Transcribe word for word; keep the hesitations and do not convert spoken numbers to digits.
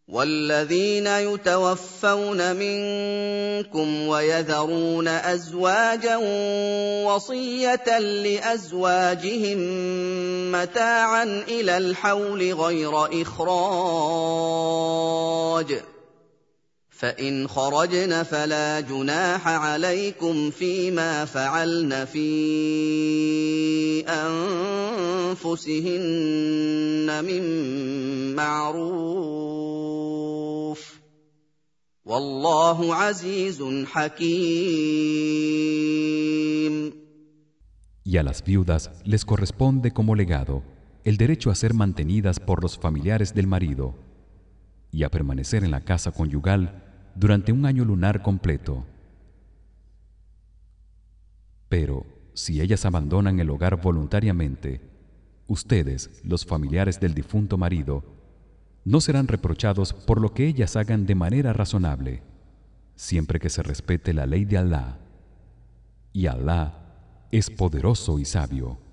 والذين يتوفون منكم ويذرون أزواجا وصية لأزواجهم متاعا إلى الحول غير إخراج فإن خرجن فلا جناح عليكم فيما فعلن في أنفسهن من معروف والله عزيز حكيم. Y a las viudas les corresponde como legado el derecho a ser mantenidas por los familiares del marido y a permanecer en la casa conyugal durante un año lunar completo. Pero si ellas abandonan el hogar voluntariamente, ustedes, los familiares del difunto marido, no serán reprochados por lo que ellas hagan de manera razonable, siempre que se respete la ley de Alá. Y Alá es poderoso y sabio.